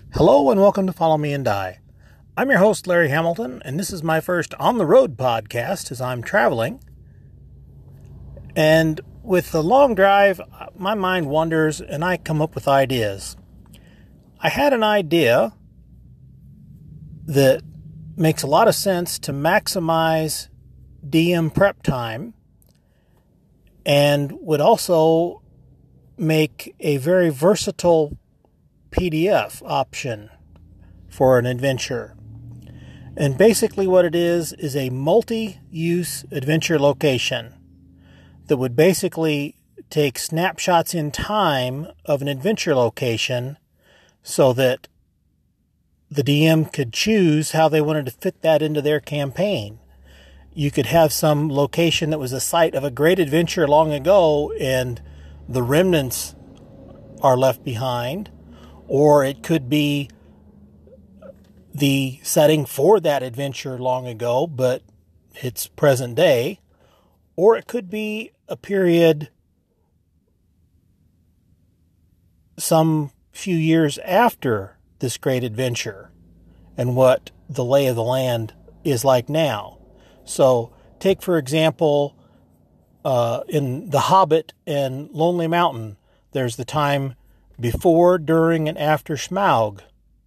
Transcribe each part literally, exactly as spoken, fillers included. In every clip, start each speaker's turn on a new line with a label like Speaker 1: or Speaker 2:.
Speaker 1: Hello and welcome to Follow Me and Die. I'm your host, Larry Hamilton, and this is my first on-the-road podcast as I'm traveling. And with the long drive, my mind wanders and I come up with ideas. I had an idea that makes a lot of sense to maximize D M prep time and would also make a very versatile P D F option for an adventure. And basically what it is is a multi-use adventure location that would basically take snapshots in time of an adventure location so that the D M could choose how they wanted to fit that into their campaign. You could have some location that was a site of a great adventure long ago and the remnants are left behind. Or it could be the setting for that adventure long ago, but it's present day. Or it could be a period some few years after this great adventure and what the lay of the land is like now. So take, for example, uh, in The Hobbit and Lonely Mountain, there's the time before, during, and after Smaug.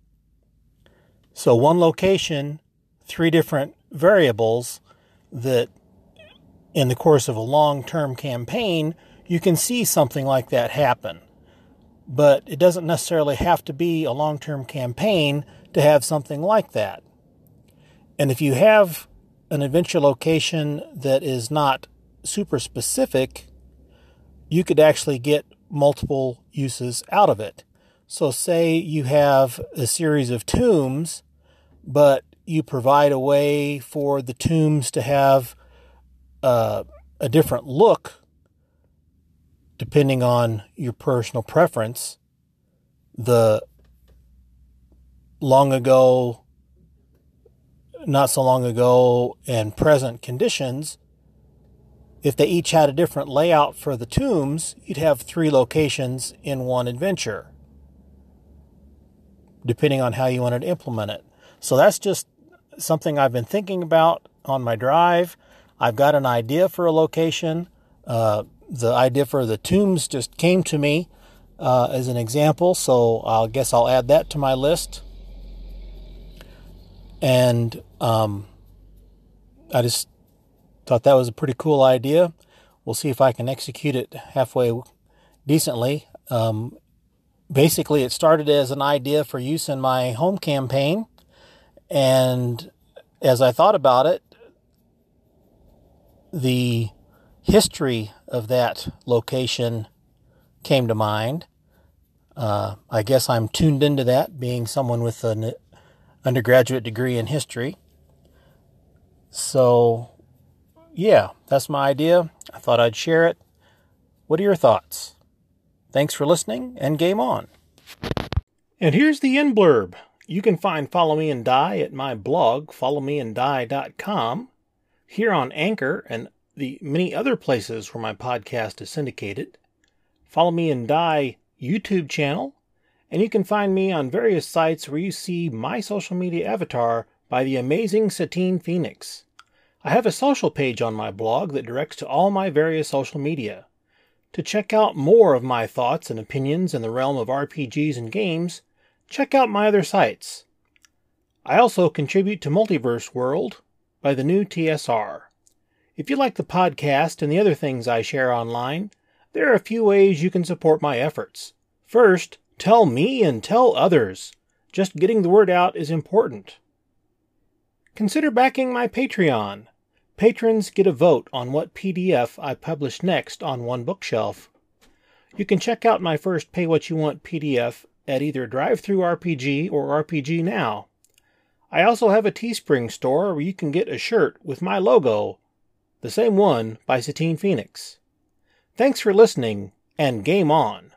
Speaker 1: So one location, three different variables that in the course of a long-term campaign, you can see something like that happen. But it doesn't necessarily have to be a long-term campaign to have something like that. And if you have an adventure location that is not super specific, you could actually get multiple uses out of it. So say you have a series of tombs, but you provide a way for the tombs to have uh, a different look depending on your personal preference. The long ago, not so long ago, and present conditions, if they each had a different layout for the tombs, you'd have three locations in one adventure, depending on how you wanted to implement it. So that's just something I've been thinking about on my drive. I've got an idea for a location. Uh, the idea for the tombs just came to me uh, as an example, so I guess I'll add that to my list. And um, I just thought that was a pretty cool idea. We'll see if I can execute it halfway decently. Um, basically, it started as an idea for use in my home campaign. And as I thought about it, the history of that location came to mind. Uh, I guess I'm tuned into that, being someone with an undergraduate degree in history. So yeah, that's my idea. I thought I'd share it. What are your thoughts? Thanks for listening, and game on. And here's the end blurb. You can find Follow Me and Die at my blog, follow me and die dot com, here on Anchor and the many other places where my podcast is syndicated, Follow Me and Die YouTube channel, and you can find me on various sites where you see my social media avatar by the amazing Satine Phoenix. I have a social page on my blog that directs to all my various social media. To check out more of my thoughts and opinions in the realm of R P Gs and games, check out my other sites. I also contribute to Multiverse World by the new T S R. If you like the podcast and the other things I share online, there are a few ways you can support my efforts. First, tell me and tell others. Just getting the word out is important. Consider backing my Patreon. Patrons get a vote on what P D F I publish next on One Bookshelf. You can check out my first Pay What You Want P D F at either DriveThruRPG or R P G Now. I also have a Teespring store where you can get a shirt with my logo, the same one by Satine Phoenix. Thanks for listening, and game on!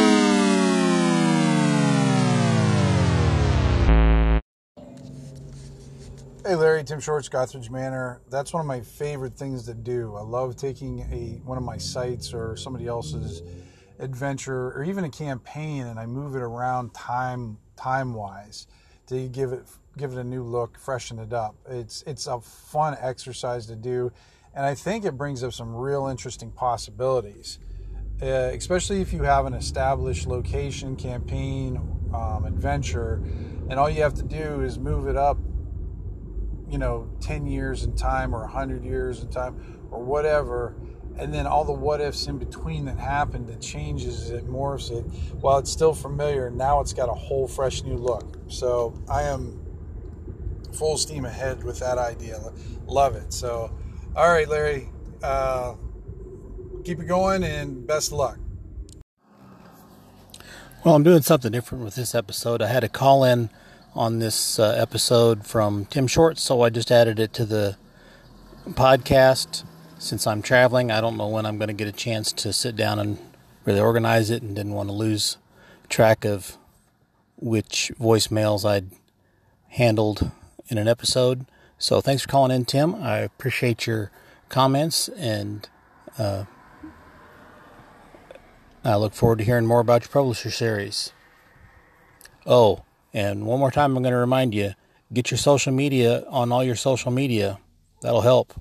Speaker 2: Hey Larry, Tim Shorts, Gothridge Manor. That's one of my favorite things to do. I love taking a one of my sites or somebody else's adventure or even a campaign and I move it around time time-wise, to give it give it a new look, freshen it up. It's it's a fun exercise to do, and I think it brings up some real interesting possibilities, uh, especially if you have an established location, campaign, um, adventure, and all you have to do is move it up, you know, ten years in time or one hundred years in time or whatever, and then all the what ifs in between that happened, it changes it, morphs it. While it's still familiar, now it's got a whole fresh new look. So I am full steam ahead with that idea. Love it. So, all right, Larry, uh, keep it going and best of luck.
Speaker 1: Well, I'm doing something different with this episode. I had a call in on this uh, episode from Tim Short, so I just added it to the podcast. Since I'm traveling, I don't know when I'm going to get a chance to sit down and really organize it, and didn't want to lose track of which voicemails I'd handled in an episode. So thanks for calling in, Tim. I appreciate your comments, and uh, I look forward to hearing more about your publisher series. Oh, and one more time I'm going to remind you, get your social media on all your social media. That'll help.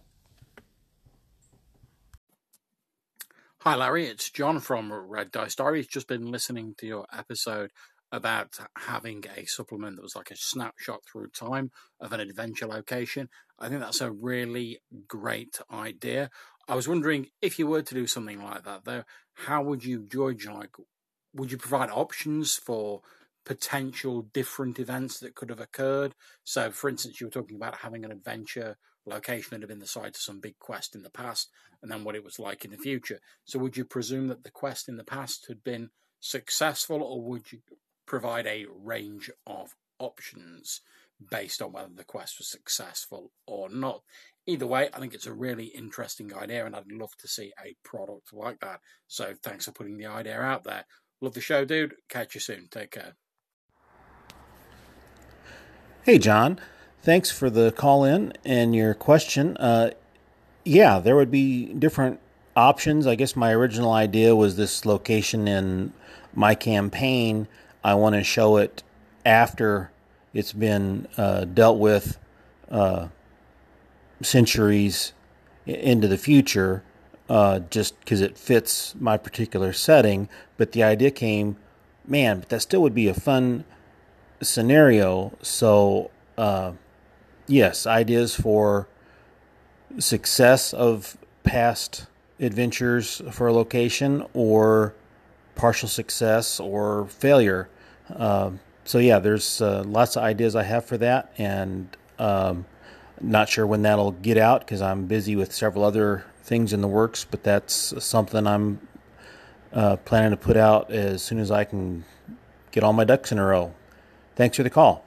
Speaker 3: Hi Larry, it's John from Red Dice Diaries. Just been listening to your episode about having a supplement that was like a snapshot through time of an adventure location. I think that's a really great idea. I was wondering, if you were to do something like that though, how would you judge, like, would you provide options for potential different events that could have occurred? So for instance, you were talking about having an adventure location that had been the site of some big quest in the past, and then what it was like in the future. So would you presume that the quest in the past had been successful, or would you provide a range of options based on whether the quest was successful or not? Either way, I think it's a really interesting idea, and I'd love to see a product like that. So thanks for putting the idea out there. Love the show, dude. Catch you soon. Take care.
Speaker 1: Hey, John. Thanks for the call in and your question. Uh, yeah, there would be different options. I guess my original idea was this location in my campaign. I want to show it after it's been uh, dealt with uh, centuries into the future, uh, just because it fits my particular setting. But the idea came, man, but that still would be a fun scenario. So, uh, yes, ideas for success of past adventures for a location, or partial success or failure. Um, so yeah, there's uh, lots of ideas I have for that, and um, not sure when that'll get out because I'm busy with several other things in the works, but that's something I'm uh, planning to put out as soon as I can get all my ducks in a row. Thanks for the call.